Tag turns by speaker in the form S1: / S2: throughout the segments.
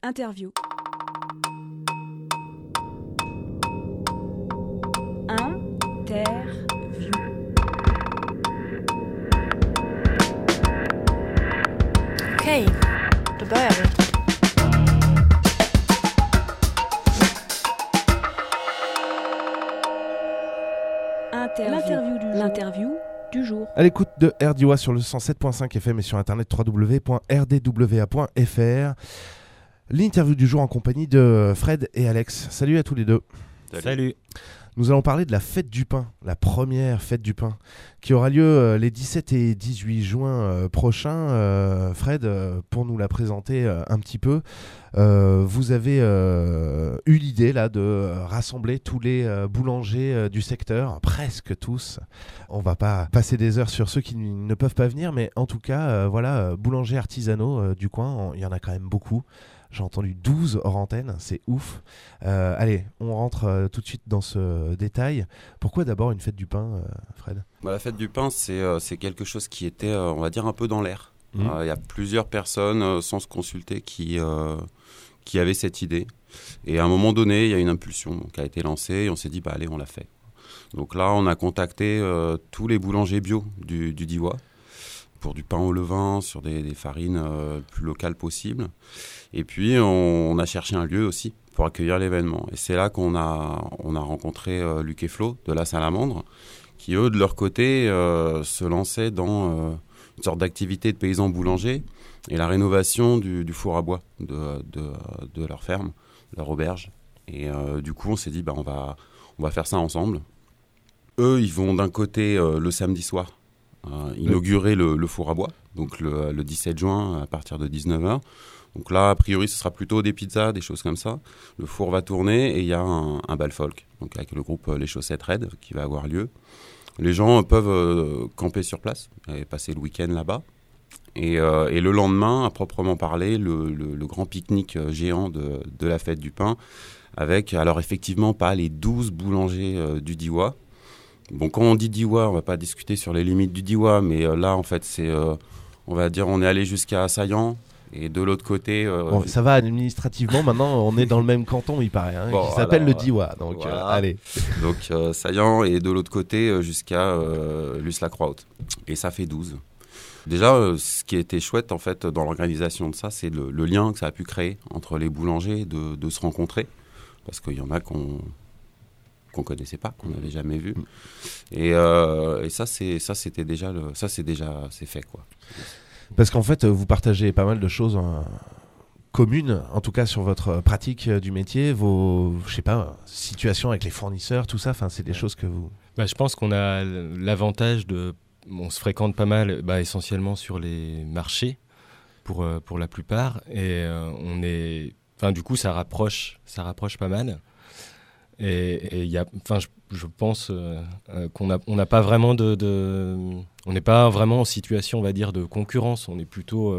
S1: Interview.
S2: Okej, då börjar vi.
S1: L'interview du jour.
S3: À l'écoute de RDWA sur le 107.5 FM et sur internet www.rdwa.fr. L'interview du jour en compagnie de Fred et Alex. Salut à tous les deux.
S4: Salut.
S3: Nous allons parler de la fête du pain, la première fête du pain, qui aura lieu les 17 et 18 juin prochains. Fred, pour nous la présenter un petit peu, vous avez eu l'idée là de rassembler tous les boulangers du secteur, presque tous. On va pas passer des heures sur ceux qui ne peuvent pas venir, mais en tout cas, boulangers artisanaux du coin, il y en a quand même beaucoup. J'ai entendu 12 hors antenne, c'est ouf. Allez, on rentre tout de suite dans ce détail. Pourquoi d'abord une fête du pain, Fred ?
S4: La fête du pain, c'est quelque chose qui était, on va dire, un peu dans l'air. Il y a plusieurs personnes, sans se consulter, qui avaient cette idée. Et à un moment donné, il y a une impulsion qui a été lancée et on s'est dit, allez, on l'a fait. Donc là, on a contacté tous les boulangers bio du Diois pour du pain au levain, sur des farines plus locales possibles. Et puis, on a cherché un lieu aussi pour accueillir l'événement. Et c'est là qu'on a rencontré Luc et Flo de la Salamandre, qui, eux, de leur côté, se lançaient dans une sorte d'activité de paysans boulangers et la rénovation du four à bois de leur ferme, leur auberge. Et du coup, on s'est dit, on va faire ça ensemble. Eux, ils vont d'un côté, le samedi soir, inaugurer le four à bois, donc le 17 juin à partir de 19h. Donc là, a priori, ce sera plutôt des pizzas, des choses comme ça. Le four va tourner et il y a un bal folk, donc avec le groupe Les Chaussettes Red qui va avoir lieu. Les gens peuvent camper sur place et passer le week-end là-bas. Et le lendemain, à proprement parler, le grand pique-nique géant de la fête du pain, avec, alors effectivement, pas les 12 boulangers du Diois. Bon, quand on dit Diois, on va pas discuter sur les limites du Diois, mais là, en fait, c'est, on va dire, on est allé jusqu'à Saillant. Et de l'autre côté...
S3: Bon, ça va administrativement, maintenant on est dans le même canton, il paraît, qui s'appelle le Diois. Donc,
S4: voilà.
S3: Allez.
S4: Donc Saillant et de l'autre côté jusqu'à Luce-la-Croix-Haute. Et ça fait 12. Déjà, ce qui était chouette en fait dans l'organisation de ça, c'est le lien que ça a pu créer entre les boulangers de se rencontrer. Parce qu'il y en a qu'on connaissait pas, qu'on n'avait jamais vu. Et ça, c'est fait, quoi.
S3: Parce qu'en fait, vous partagez pas mal de choses communes, en tout cas sur votre pratique du métier, vos, situations avec les fournisseurs, tout ça, enfin, c'est des choses que vous...
S5: Je pense qu'on a l'avantage on se fréquente pas mal, essentiellement sur les marchés, pour la plupart, et du coup, ça rapproche pas mal. Et il y a, je pense qu'on n'a pas vraiment on n'est pas vraiment en situation, on va dire, de concurrence. On est plutôt,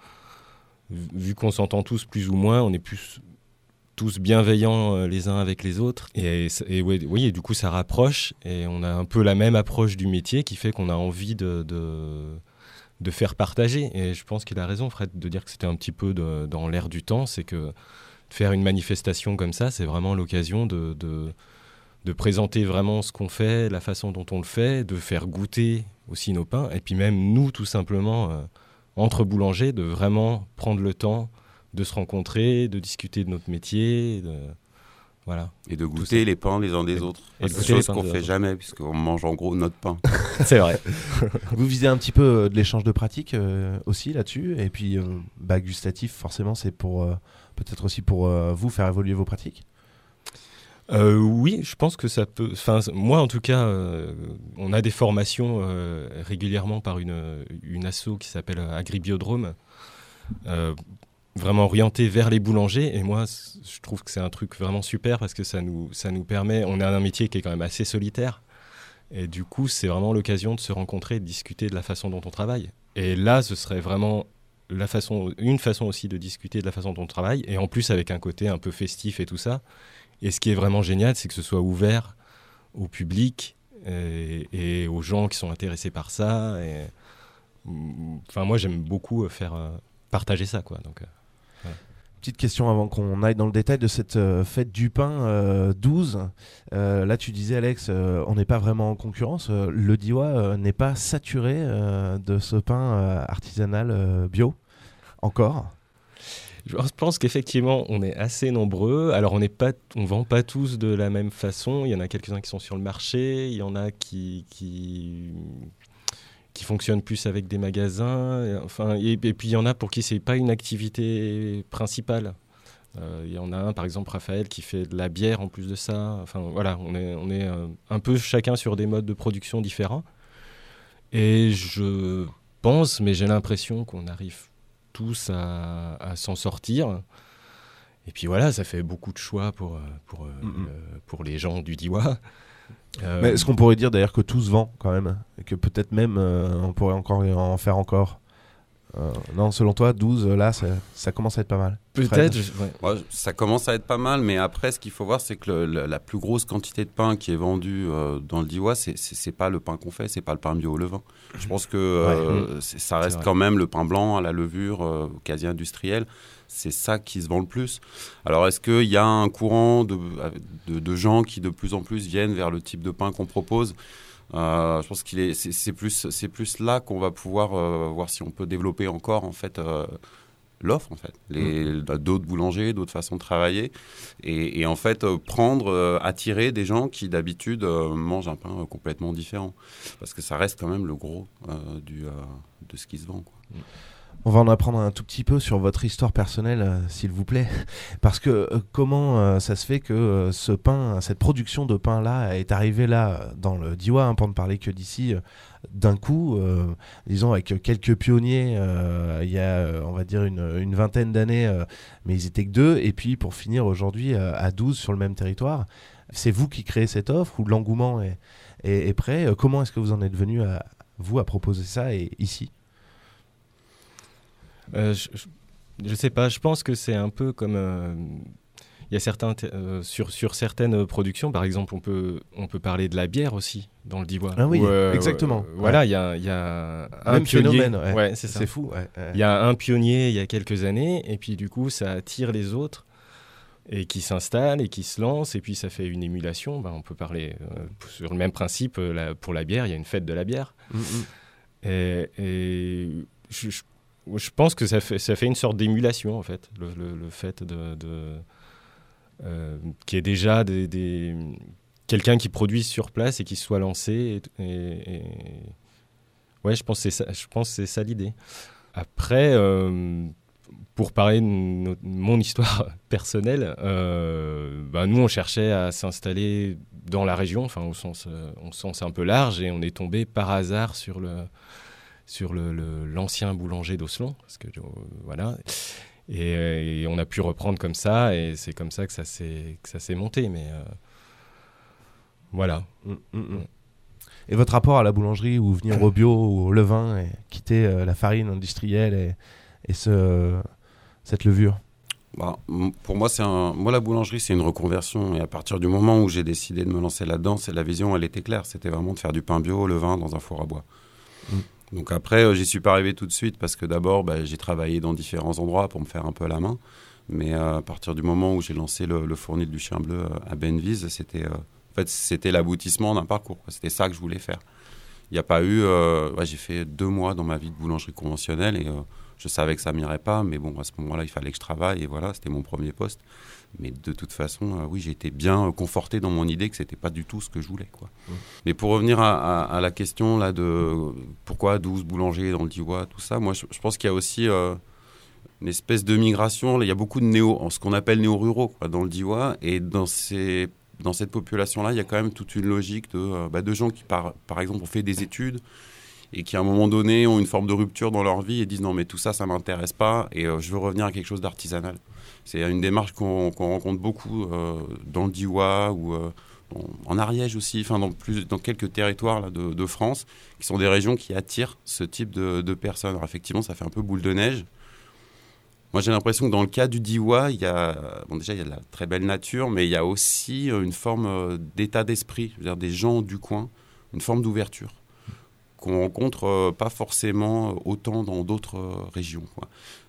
S5: vu qu'on s'entend tous plus ou moins, on est plus tous bienveillants les uns avec les autres. Et du coup, ça rapproche. Et on a un peu la même approche du métier qui fait qu'on a envie de faire partager. Et je pense qu'il a raison, Fred, de dire que c'était un petit peu dans l'air du temps. C'est que faire une manifestation comme ça, c'est vraiment l'occasion de présenter vraiment ce qu'on fait, la façon dont on le fait, de faire goûter aussi nos pains, et puis même nous, tout simplement, entre boulangers, de vraiment prendre le temps de se rencontrer, de discuter de notre métier, voilà.
S4: Et de goûter les pains les uns des autres. C'est chose qu'on ne fait jamais, puisqu'on mange en gros notre pain.
S5: C'est vrai.
S3: Vous visez un petit peu de l'échange de pratiques aussi là-dessus, et puis gustatif, forcément, c'est pour peut-être aussi pour vous faire évoluer vos pratiques.
S5: Oui, je pense que ça peut... moi, en tout cas, on a des formations régulièrement par une asso qui s'appelle Agribiodrome, vraiment orientée vers les boulangers. Et moi, je trouve que c'est un truc vraiment super parce que ça nous permet... On a un métier qui est quand même assez solitaire. Et du coup, c'est vraiment l'occasion de se rencontrer, de discuter de la façon dont on travaille. Et là, ce serait vraiment une façon aussi de discuter de la façon dont on travaille. Et en plus, avec un côté un peu festif et tout ça. Et ce qui est vraiment génial, c'est que ce soit ouvert au public et aux gens qui sont intéressés par ça. Moi, j'aime beaucoup faire partager ça, quoi. Donc,
S3: voilà. Petite question avant qu'on aille dans le détail de cette fête du pain 12. Là, tu disais, Alex, on n'est pas vraiment en concurrence. Le Diois n'est pas saturé de ce pain artisanal bio encore.
S5: Je pense qu'effectivement, on est assez nombreux. Alors, on vend pas tous de la même façon. Il y en a quelques-uns qui sont sur le marché. Il y en a qui fonctionnent plus avec des magasins. Enfin, et puis, il y en a pour qui c'est pas une activité principale. Il y en a un, par exemple, Raphaël, qui fait de la bière en plus de ça. Enfin, voilà, on est un peu chacun sur des modes de production différents. Et je pense, mais j'ai l'impression qu'on arrive tous à s'en sortir. Et puis voilà, ça fait beaucoup de choix pour les gens du Diois.
S3: Mais est-ce qu'on pourrait dire d'ailleurs que tout se vend quand même, et que peut-être même on pourrait encore en faire encore non, selon toi, 12, là, ça commence à être pas mal.
S5: Peut-être.
S4: Ouais, ça commence à être pas mal, mais après, ce qu'il faut voir, c'est que la plus grosse quantité de pain qui est vendue dans le Diois, c'est pas le pain qu'on fait, c'est pas le pain bio au levain. Je pense que ça reste quand même le pain blanc à la levure, quasi industriel. C'est ça qui se vend le plus. Alors, est-ce qu'il y a un courant de gens qui de plus en plus viennent vers le type de pain qu'on propose ? Je pense c'est plus là qu'on va pouvoir voir si on peut développer encore en fait l'offre en fait, d'autres boulangers, d'autres façons de travailler et en fait attirer des gens qui d'habitude mangent un pain complètement différent parce que ça reste quand même le gros de ce qui se vend, quoi.
S3: On va en apprendre un tout petit peu sur votre histoire personnelle, s'il vous plaît. Parce que comment ça se fait que ce pain, cette production de pain-là est arrivée là, dans le Diois, pour ne parler que d'ici, d'un coup, disons avec quelques pionniers, il y a, on va dire, une vingtaine d'années, mais ils étaient que 2, et puis pour finir aujourd'hui à 12 sur le même territoire. C'est vous qui créez cette offre, ou l'engouement est prêt? Comment est-ce que vous en êtes venu à proposer ça et ici?
S5: Je sais pas, je pense que c'est un peu comme il y a certains sur certaines productions, par exemple on peut parler de la bière aussi dans le Diois.
S3: Ah oui, exactement.
S5: Voilà, il y a un
S3: même
S5: pionnier.
S3: Phénomène,
S5: ouais, c'est ça.
S3: C'est fou.
S5: Il y a un pionnier il y a quelques années et puis du coup ça attire les autres et qui s'installent et qui se lancent et puis ça fait une émulation. On peut parler sur le même principe pour la bière, il y a une fête de la bière. Et je pense que ça fait une sorte d'émulation, en fait, le fait qu'il y ait déjà quelqu'un qui produise sur place et qui soit lancé. Ouais, je pense que c'est ça l'idée. Après, pour parler de mon histoire personnelle, nous, on cherchait à s'installer dans la région, enfin, au sens un peu large, et on est tombé par hasard sur l'ancien boulanger d'Osselon, parce que voilà, et on a pu reprendre comme ça, et c'est comme ça que ça s'est monté, mais voilà.
S3: Et votre rapport à la boulangerie, ou venir au bio ou au levain et quitter la farine industrielle et cette levure?
S4: Pour moi, la boulangerie, c'est une reconversion, et à partir du moment où j'ai décidé de me lancer là-dedans, la vision, elle était claire, c'était vraiment de faire du pain bio au levain dans un four à bois. Donc après, j'y suis pas arrivé tout de suite parce que d'abord, j'ai travaillé dans différents endroits pour me faire un peu à la main. Mais à partir du moment où j'ai lancé le fournil du Chien Bleu à Bennevise, c'était l'aboutissement d'un parcours, quoi. C'était ça que je voulais faire. Il n'y a pas eu... j'ai fait 2 mois dans ma vie de boulangerie conventionnelle et je savais que ça m'irait pas. Mais bon, à ce moment-là, il fallait que je travaille et voilà, c'était mon premier poste. Mais de toute façon, oui, j'ai été bien conforté dans mon idée que c'était pas du tout ce que je voulais, quoi. Mais pour revenir à la question là de pourquoi 12 boulangers dans le Diois, tout ça, moi je pense qu'il y a aussi une espèce de migration. Il y a beaucoup de ce qu'on appelle néo-ruraux, quoi, dans le Diois, et dans cette population-là, il y a quand même toute une logique de gens qui, par exemple, ont fait des études et qui, à un moment donné, ont une forme de rupture dans leur vie et disent non, mais tout ça, ça m'intéresse pas et je veux revenir à quelque chose d'artisanal. C'est une démarche qu'on rencontre beaucoup dans le Diois ou en Ariège aussi, dans quelques territoires là, de France, qui sont des régions qui attirent ce type de personnes. Alors effectivement, ça fait un peu boule de neige. Moi, j'ai l'impression que dans le cas du Diois, il y a de la très belle nature, mais il y a aussi une forme d'état d'esprit, je veux dire, des gens du coin, une forme d'ouverture qu'on rencontre pas forcément autant dans d'autres régions, quoi.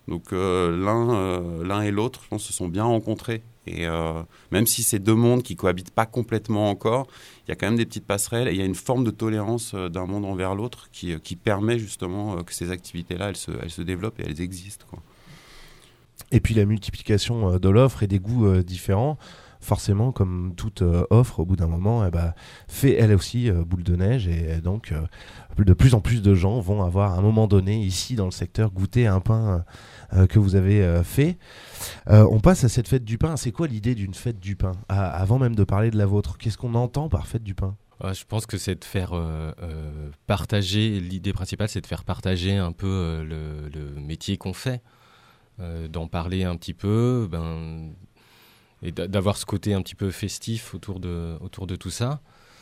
S4: Donc l'un et l'autre, je pense, se sont bien rencontrés. Et même si c'est deux mondes qui cohabitent pas complètement encore, il y a quand même des petites passerelles et il y a une forme de tolérance d'un monde envers l'autre qui permet justement que ces activités-là, elles se développent et elles existent, quoi.
S3: Et puis la multiplication de l'offre et des goûts différents, forcément, comme toute offre, au bout d'un moment, fait elle aussi boule de neige. Et donc, de plus en plus de gens vont avoir, à un moment donné, ici dans le secteur, goûter un pain que vous avez fait. On passe à cette fête du pain. C'est quoi l'idée d'une fête du pain ? Avant même de parler de la vôtre, qu'est-ce qu'on entend par fête du pain ?
S5: Je pense que c'est de faire partager, l'idée principale, c'est de faire partager un peu le métier qu'on fait, d'en parler un petit peu, et d'avoir ce côté un petit peu festif autour de tout ça.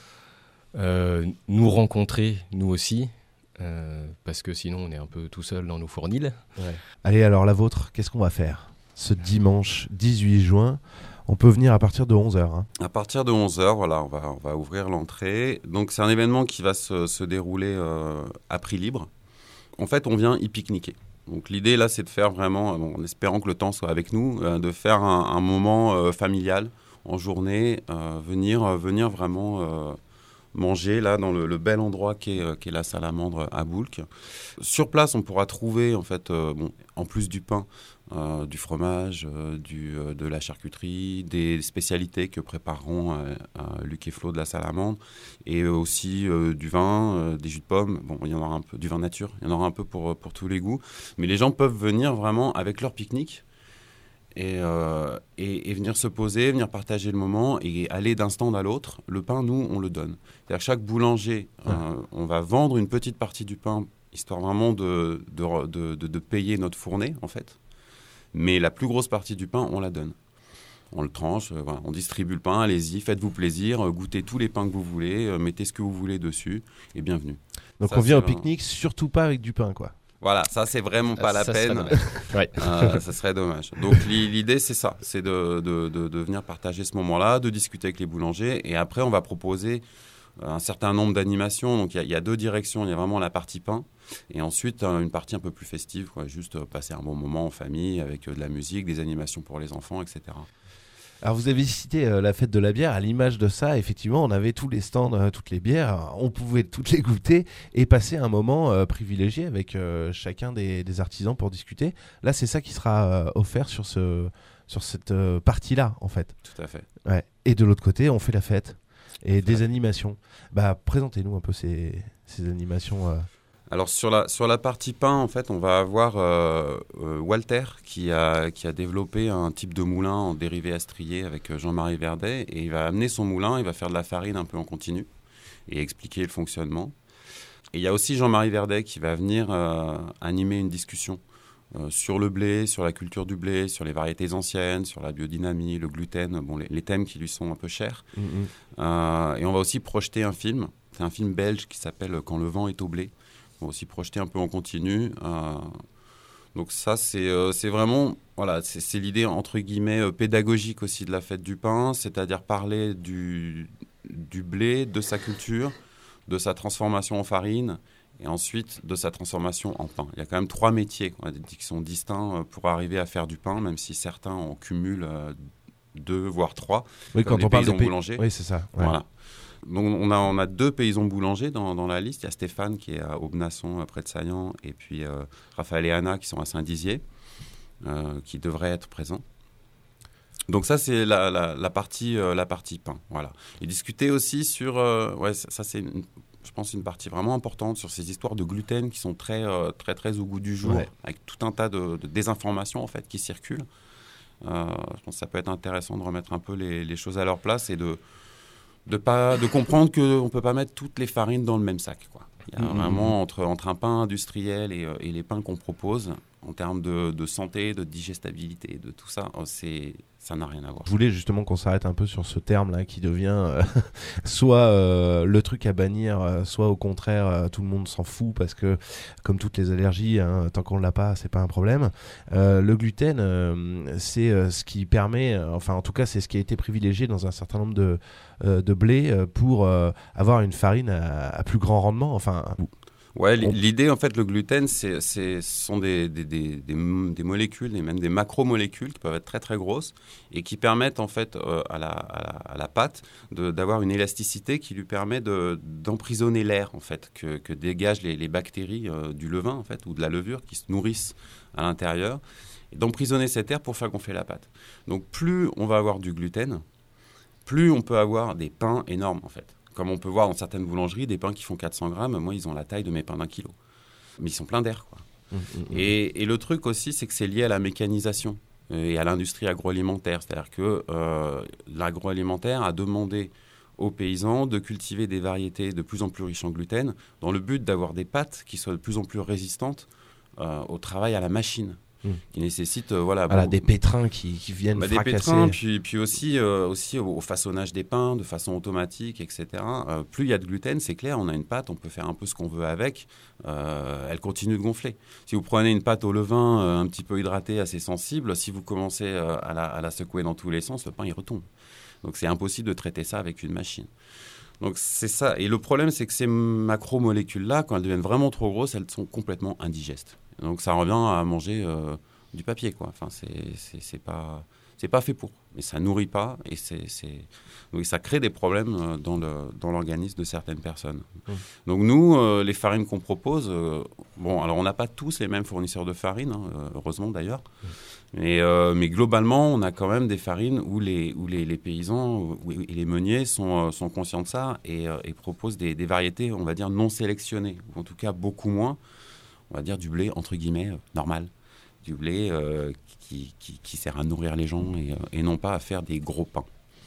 S5: Nous rencontrer, nous aussi, parce que sinon on est un peu tout seul dans nos fournils.
S3: Ouais. Allez, alors la vôtre, qu'est-ce qu'on va faire ce dimanche 18 juin ? On peut venir à partir de 11h. Hein.
S4: À partir de 11h, voilà, on va ouvrir l'entrée. Donc c'est un événement qui va se dérouler à prix libre. En fait, on vient y pique-niquer. Donc l'idée là, c'est de faire vraiment, en espérant que le temps soit avec nous, de faire un moment familial en journée, venir vraiment manger là dans le bel endroit qu'est la Salamandre à Boulques. Sur place, on pourra trouver en fait, en plus du pain, du fromage, de la charcuterie, des spécialités que prépareront Luc et Flo de la Salamandre, et aussi du vin, des jus de pommes. Bon, il y en aura un peu, du vin nature, il y en aura un peu pour tous les goûts. Mais les gens peuvent venir vraiment avec leur pique-nique et venir se poser, venir partager le moment et aller d'un stand à l'autre. Le pain, nous, on le donne. C'est-à-dire que chaque boulanger, on va vendre une petite partie du pain, histoire vraiment de payer notre fournée, en fait. Mais la plus grosse partie du pain, on la donne. On le tranche, voilà, on distribue le pain, allez-y, faites-vous plaisir, goûtez tous les pains que vous voulez, mettez ce que vous voulez dessus, et bienvenue.
S3: Donc ça, on vient au pique-nique, surtout pas avec du pain, quoi.
S4: Voilà, ça c'est vraiment pas la peine.
S5: Ouais.
S4: Ça serait dommage. Donc l'idée c'est ça, c'est de venir partager ce moment-là, de discuter avec les boulangers, et après on va proposer un certain nombre d'animations. Donc il y a deux directions, il y a vraiment la partie pain, et ensuite une partie un peu plus festive, quoi, juste passer un bon moment en famille avec de la musique, des animations pour les enfants, etc.
S3: Alors vous avez cité la fête de la bière. À l'image de ça, effectivement, on avait tous les stands, toutes les bières, on pouvait toutes les goûter et passer un moment privilégié avec chacun des artisans pour discuter. Là, c'est ça qui sera offert sur cette partie-là, en fait.
S4: Tout à fait.
S3: Ouais. Et de l'autre côté, on fait la fête et des animations. Présentez-nous un peu ces animations.
S4: Alors sur la partie pain, en fait, on va avoir Walter qui a développé un type de moulin en dérivé astrier avec Jean-Marie Verdet, et il va amener son moulin, il va faire de la farine un peu en continu et expliquer le fonctionnement. Et il y a aussi Jean-Marie Verdet qui va venir animer une discussion sur le blé, sur la culture du blé, sur les variétés anciennes, sur la biodynamie, le gluten, les thèmes qui lui sont un peu chers. Et on va aussi projeter un film, c'est un film belge qui s'appelle « Quand le vent est au blé ». On va aussi projeter un peu en continu. Donc ça, c'est vraiment, voilà, c'est l'idée, entre guillemets, pédagogique aussi de la fête du pain, c'est-à-dire parler du blé, de sa culture, de sa transformation en farine, et ensuite de sa transformation en pain. Il y a quand même 3 métiers qui sont distincts pour arriver à faire du pain, même si certains en cumulent 2, voire 3.
S3: Oui, quand on parle de
S4: boulangers.
S3: Oui, c'est ça. Ouais.
S4: Voilà. Donc on a 2 paysans boulangers dans la liste. Il y a Stéphane qui est à Aubenasson, près de Saillant, et puis Raphaël et Anna qui sont à Saint-Dizier, qui devraient être présents. Donc ça, c'est la partie pain. Voilà. Et discuter aussi sur... ça c'est, je pense, une partie vraiment importante sur ces histoires de gluten qui sont très, très, très au goût du jour, avec tout un tas de désinformations en fait, qui circulent. Je pense que ça peut être intéressant de remettre un peu les choses à leur place et de comprendre qu'on ne peut pas mettre toutes les farines dans le même sac, quoi. Il y a vraiment entre un pain industriel et les pains qu'on propose, en termes de santé, de digestibilité, de tout ça, ça n'a rien à voir.
S3: Je voulais justement qu'on s'arrête un peu sur ce terme-là qui devient soit le truc à bannir, soit au contraire tout le monde s'en fout parce que comme toutes les allergies, tant qu'on ne l'a pas, c'est pas un problème. Le gluten, c'est ce qui permet, enfin en tout cas c'est ce qui a été privilégié dans un certain nombre de blés pour avoir une farine à plus grand rendement. Enfin,
S4: Ouais, l'idée, en fait, le gluten, ce sont des molécules, et même des macromolécules qui peuvent être très, très grosses et qui permettent, en fait, à la pâte d'avoir une élasticité qui lui permet d'emprisonner l'air, en fait, que dégagent les bactéries du levain, en fait, ou de la levure qui se nourrissent à l'intérieur, et d'emprisonner cet air pour faire gonfler la pâte. Donc, plus on va avoir du gluten, plus on peut avoir des pains énormes, en fait. Comme on peut voir dans certaines boulangeries, des pains qui font 400 grammes, moi, ils ont la taille de mes pains d'1 kilo. Mais ils sont pleins d'air, quoi. Et le truc aussi, c'est que c'est lié à la mécanisation et à l'industrie agroalimentaire. C'est-à-dire que l'agroalimentaire a demandé aux paysans de cultiver des variétés de plus en plus riches en gluten dans le but d'avoir des pâtes qui soient de plus en plus résistantes au travail à la machine. Qui nécessitent
S3: des pétrins qui viennent fracasser.
S4: Des pétrins, puis aussi au façonnage des pains de façon automatique, etc. Plus il y a de gluten, c'est clair, on a une pâte, on peut faire un peu ce qu'on veut avec, elle continue de gonfler. Si vous prenez une pâte au levain un petit peu hydratée, assez sensible, si vous commencez à la secouer dans tous les sens, le pain il retombe. Donc c'est impossible de traiter ça avec une machine. Donc c'est ça. Et le problème, c'est que ces macromolécules-là, quand elles deviennent vraiment trop grosses, elles sont complètement indigestes. Donc ça revient à manger du papier, quoi. Enfin, c'est pas fait pour. Mais ça nourrit pas et donc ça crée des problèmes dans l'organisme de certaines personnes. Donc nous, les farines qu'on propose, alors on n'a pas tous les mêmes fournisseurs de farine, heureusement d'ailleurs. Mais globalement, on a quand même des farines où les paysans et les meuniers sont conscients de ça et proposent des variétés, on va dire, non sélectionnées, ou en tout cas beaucoup moins. On va dire du blé, entre guillemets, normal. Du blé qui sert à nourrir les gens et non pas à faire des gros pains.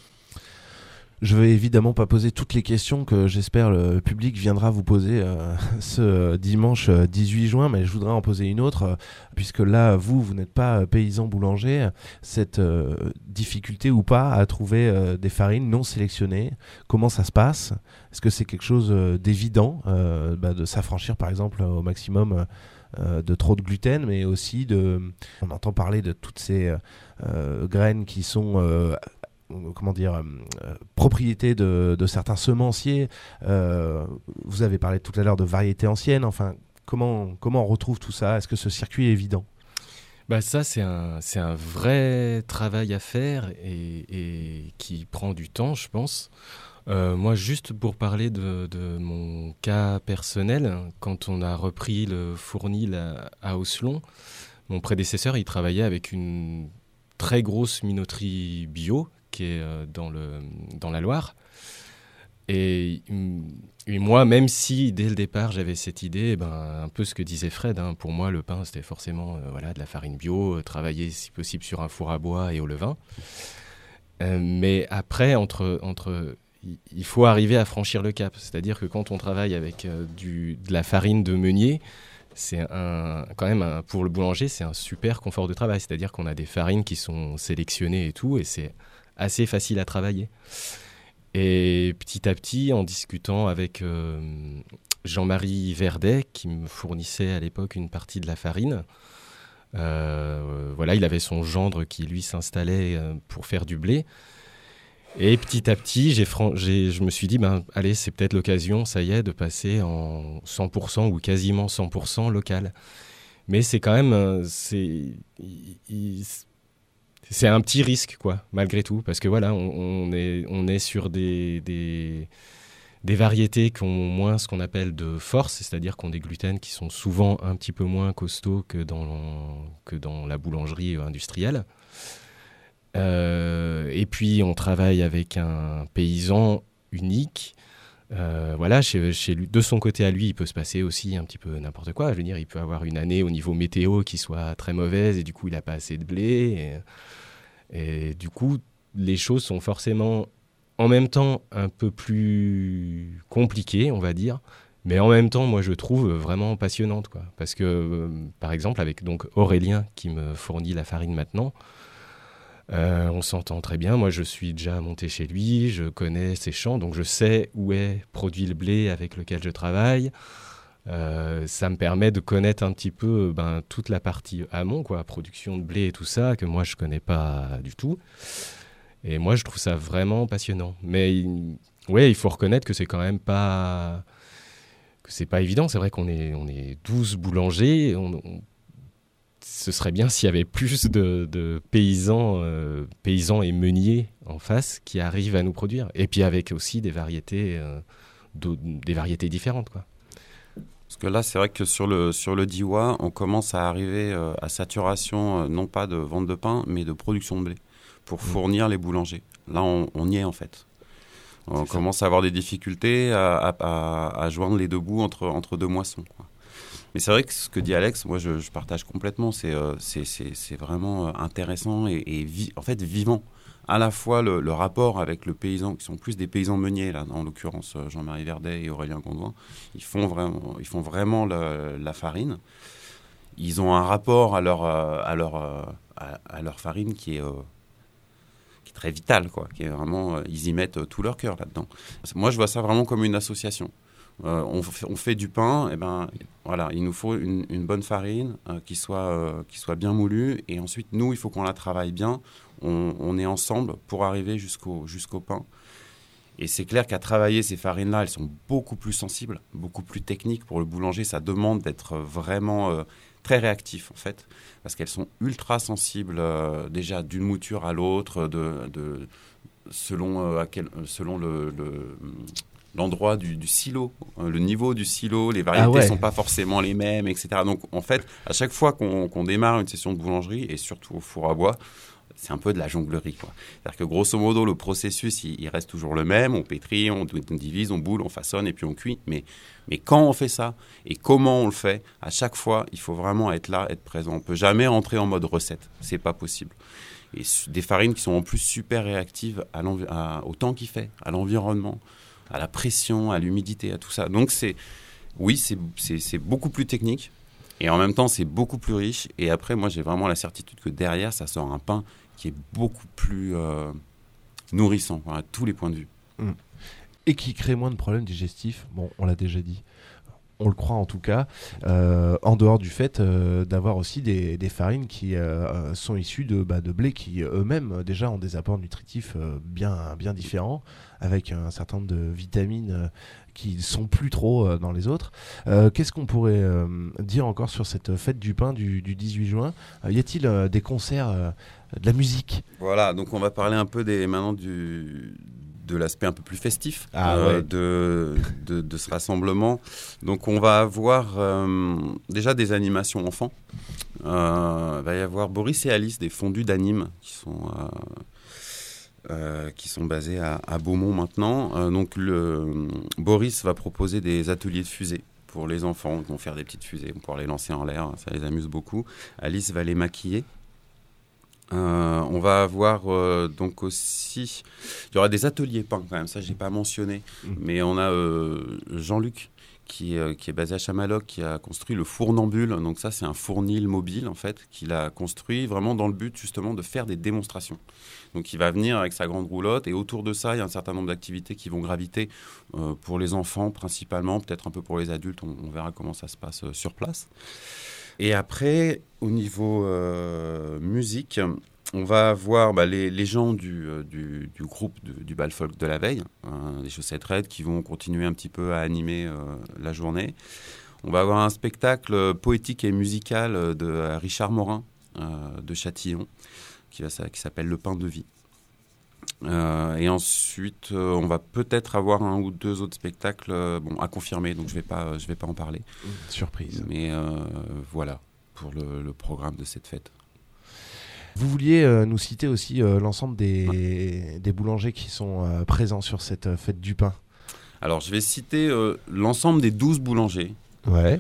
S3: Je vais évidemment pas poser toutes les questions que j'espère le public viendra vous poser ce dimanche 18 juin, mais je voudrais en poser une autre, puisque là, vous n'êtes pas paysan boulanger. Cette difficulté ou pas à trouver des farines non sélectionnées, comment ça se passe ? Est-ce que c'est quelque chose d'évident de s'affranchir par exemple au maximum de trop de gluten, mais aussi on entend parler de toutes ces graines qui sont propriété de certains semenciers. Vous avez parlé tout à l'heure de variétés anciennes. Enfin, comment on retrouve tout ça ? Est-ce que ce circuit est évident ?
S5: Ça, c'est un vrai travail à faire et qui prend du temps, je pense. Moi, juste pour parler de mon cas personnel, quand on a repris le fournil à Osselon, mon prédécesseur, il travaillait avec une très grosse minoterie bio qui est dans la Loire. Et moi, même si dès le départ j'avais cette idée, un peu ce que disait Fred, pour moi le pain c'était forcément de la farine bio, travailler si possible sur un four à bois et au levain. Mais après, il faut arriver à franchir le cap. C'est-à-dire que quand on travaille avec de la farine de meunier, c'est pour le boulanger, c'est un super confort de travail. C'est-à-dire qu'on a des farines qui sont sélectionnées et tout, et c'est assez facile à travailler. Et petit à petit, en discutant avec Jean-Marie Verdet, qui me fournissait à l'époque une partie de la farine, il avait son gendre qui, lui, s'installait pour faire du blé. Et petit à petit, je me suis dit, allez, c'est peut-être l'occasion, ça y est, de passer en 100% ou quasiment 100% local. Mais c'est quand même... C'est un petit risque, quoi, malgré tout, parce que on est sur des variétés qui ont moins ce qu'on appelle de force, c'est-à-dire qu'on a des gluten qui sont souvent un petit peu moins costauds que dans la boulangerie industrielle. Et puis on travaille avec un paysan unique. Chez lui, de son côté à lui, il peut se passer aussi un petit peu n'importe quoi. Je veux dire, il peut avoir une année au niveau météo qui soit très mauvaise et du coup il n'a pas assez de blé. Et du coup, les choses sont forcément en même temps un peu plus compliquées, on va dire. Mais en même temps, moi, je trouve vraiment passionnante, quoi. Parce que, par exemple, avec donc Aurélien qui me fournit la farine maintenant, on s'entend très bien. Moi, je suis déjà monté chez lui, je connais ses champs, donc je sais où est produit le blé avec lequel je travaille. Ça me permet de connaître un petit peu toute la partie amont, quoi, production de blé et tout ça, que moi, je connais pas du tout. Et moi, je trouve ça vraiment passionnant. Mais il faut reconnaître que c'est quand même pas... c'est pas évident. C'est vrai qu'on est 12 boulangers. Ce serait bien s'il y avait plus de paysans et meuniers en face qui arrivent à nous produire. Et puis avec aussi des variétés différentes, quoi.
S4: Parce que là, c'est vrai que sur le Diois, on commence à arriver à saturation, non pas de vente de pain, mais de production de blé, pour fournir les boulangers. Là, on y est en fait. On commence à avoir des difficultés à joindre les deux bouts entre deux moissons, quoi. Mais c'est vrai que ce que dit Alex, moi je partage complètement. C'est vraiment intéressant et en fait vivant. À la fois le rapport avec le paysan, qui sont plus des paysans meuniers, là, en l'occurrence Jean-Marie Verdet et Aurélien Gondouin, ils font vraiment la farine. Ils ont un rapport à leur farine qui est très vital, quoi, qui est vraiment, ils y mettent tout leur cœur là-dedans. Moi, je vois ça vraiment comme une association. On fait du pain, et ben voilà, il nous faut une bonne farine qui soit bien moulue, et ensuite nous, il faut qu'on la travaille bien. On est ensemble pour arriver jusqu'au pain. Et c'est clair qu'à travailler ces farines-là, elles sont beaucoup plus sensibles, beaucoup plus techniques. Pour le boulanger, ça demande d'être vraiment très réactif, en fait, parce qu'elles sont ultra sensibles déjà d'une mouture à l'autre, selon l'endroit du silo, le niveau du silo, les variétés ne sont pas forcément les mêmes, etc. Donc, en fait, à chaque fois qu'on démarre une session de boulangerie, et surtout au four à bois, c'est un peu de la jonglerie, quoi. C'est-à-dire que grosso modo, le processus, il reste toujours le même. On pétrit, on divise, on boule, on façonne et puis on cuit. Mais quand on fait ça et comment on le fait, à chaque fois, il faut vraiment être là, être présent. On ne peut jamais rentrer en mode recette. C'est pas possible. Et des farines qui sont en plus super réactives au temps qu'il fait, à l'environnement, à la pression, à l'humidité, à tout ça. Donc, c'est beaucoup plus technique. Et en même temps, c'est beaucoup plus riche. Et après, moi, j'ai vraiment la certitude que derrière, ça sort un pain qui est beaucoup plus nourrissant, à tous les points de vue.
S3: Et qui crée moins de problèmes digestifs. Bon, on l'a déjà dit. On le croit en tout cas, en dehors du fait d'avoir aussi des farines qui sont issues de blé qui eux-mêmes déjà ont des apports nutritifs bien différents, avec un certain nombre de vitamines qui ne sont plus trop dans les autres. Qu'est-ce qu'on pourrait dire encore sur cette fête du pain du 18 juin ? Y a-t-il des concerts, de la musique ?
S4: Voilà, donc on va parler un peu maintenant de l'aspect un peu plus festif de ce rassemblement. Donc on va avoir déjà des animations enfants. Il va y avoir Boris et Alice, des fondus d'anime qui sont basés à Beaumont maintenant. Donc Boris va proposer des ateliers de fusées pour les enfants. Ils vont faire des petites fusées, ils vont pouvoir les lancer en l'air, ça les amuse beaucoup. Alice va les maquiller. On va avoir donc aussi, il y aura des ateliers pain quand même, ça j'ai pas mentionné, mais on a Jean-Luc qui est basé à Chamaloc, qui a construit le Fournambule. Donc ça c'est un fournil mobile en fait, qu'il a construit vraiment dans le but justement de faire des démonstrations. Donc il va venir avec sa grande roulotte et autour de ça il y a un certain nombre d'activités qui vont graviter pour les enfants principalement, peut-être un peu pour les adultes, on verra comment ça se passe sur place. Et après, au niveau musique, on va avoir les gens du groupe du bal folk de la veille, les chaussettes raides, qui vont continuer un petit peu à animer la journée. On va avoir un spectacle poétique et musical de Richard Morin de Châtillon, qui s'appelle Le pain de vie. Et ensuite, on va peut-être avoir un ou deux autres spectacles à confirmer, donc je vais pas en parler.
S3: Surprise.
S4: Mais voilà pour le programme de cette fête.
S3: Vous vouliez nous citer aussi l'ensemble des boulangers qui sont présents sur cette fête du pain.
S4: Alors, je vais citer l'ensemble des 12 boulangers.
S3: Ouais.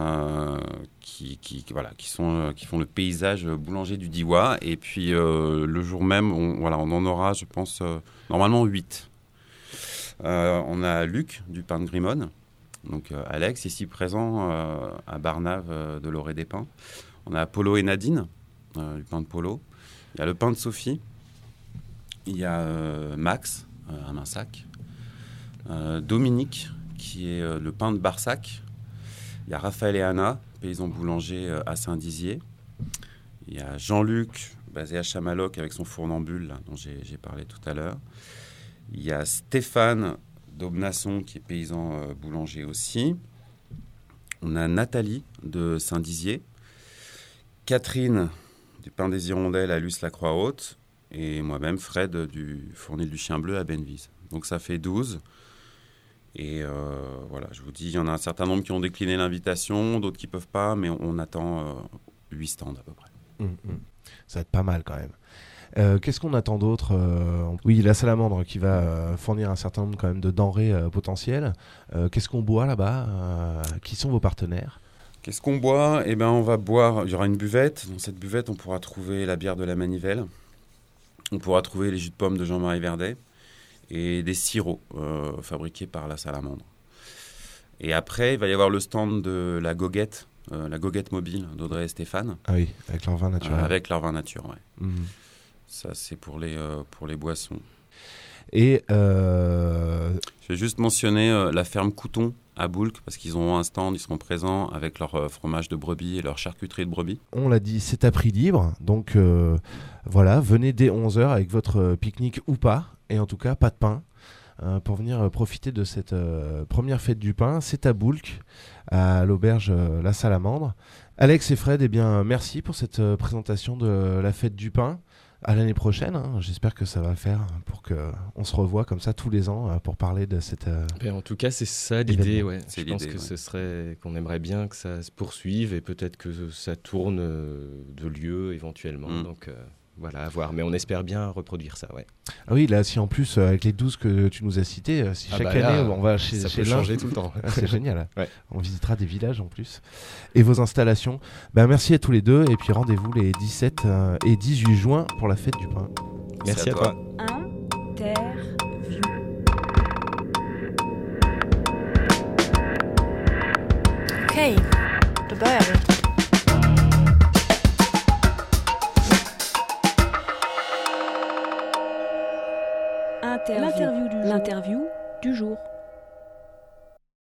S4: Qui font le paysage boulanger du Diois. Et puis, le jour même, on en aura, je pense, normalement 8. On a Luc, du pain de Grimone. Donc, Alex, ici présent, à Barnave, de l'Orée des Pins. On a Polo et Nadine, du pain de Polo. Il y a le pain de Sophie. Il y a Max, à Minsac. Dominique, qui est le pain de Barsac. Il y a Raphaël et Anna, paysans boulangers à Saint-Dizier. Il y a Jean-Luc, basé à Chamaloc, avec son fournambule, là, dont j'ai parlé tout à l'heure. Il y a Stéphane d'Aubnasson, qui est paysan boulanger aussi. On a Nathalie de Saint-Dizier, Catherine du Pain des Hirondelles à Luce-la-Croix-Haute et moi-même, Fred du Fournil du Chien Bleu à Bennevise. Donc ça fait 12. Et voilà, je vous dis, il y en a un certain nombre qui ont décliné l'invitation, d'autres qui ne peuvent pas, mais on attend 8 stands à peu près.
S3: Ça va être pas mal quand même. Qu'est-ce qu'on attend d'autre Oui, la Salamandre qui va fournir un certain nombre quand même de denrées potentielles. Qu'est-ce qu'on boit là-bas Qui sont vos partenaires ?
S4: Qu'est-ce qu'on boit ? Eh ben, on va boire, il y aura une buvette. Dans cette buvette, on pourra trouver la bière de la Manivelle. On pourra trouver les jus de pommes de Jean-Marie Verdet et des sirops fabriqués par la Salamandre. Et après, il va y avoir le stand de la goguette mobile d'Audrey et Stéphane.
S3: Ah oui, avec leur vin naturel.
S4: Avec leur vin nature, ouais. Ça, c'est pour les boissons.
S3: Et
S4: je vais juste mentionner la ferme Couton à Boulques, parce qu'ils ont un stand, ils seront présents avec leur fromage de brebis et leur charcuterie de brebis.
S3: On l'a dit, c'est à prix libre, donc voilà, venez dès 11h avec votre pique-nique ou pas, et en tout cas pas de pain, pour venir profiter de cette première fête du pain. C'est à Boulques, à l'auberge La Salamandre. Alex et Fred, eh bien, merci pour cette présentation de la fête du pain. À l'année prochaine, hein. J'espère que ça va faire pour qu'on se revoie comme ça tous les ans pour parler de cette.
S5: En tout cas, c'est ça l'idée. Ouais.
S4: C'est
S5: Je pense que ce serait qu'on aimerait bien que ça se poursuive et peut-être que ça tourne de lieu éventuellement. Donc voilà, à voir. Mais on espère bien reproduire ça. Ouais.
S3: Ah oui, là, si en plus, avec les 12 que tu nous as cités, si chaque année on va chez
S5: ça peut changer tout le temps.
S3: C'est génial.
S5: Ouais.
S3: On visitera des villages en plus. Et vos installations. Merci à tous les deux. Et puis rendez-vous les 17 et 18 juin pour la fête du pain.
S5: Merci à toi.
S1: Interview.
S2: Okej, då börjar vi.
S1: L'interview du jour.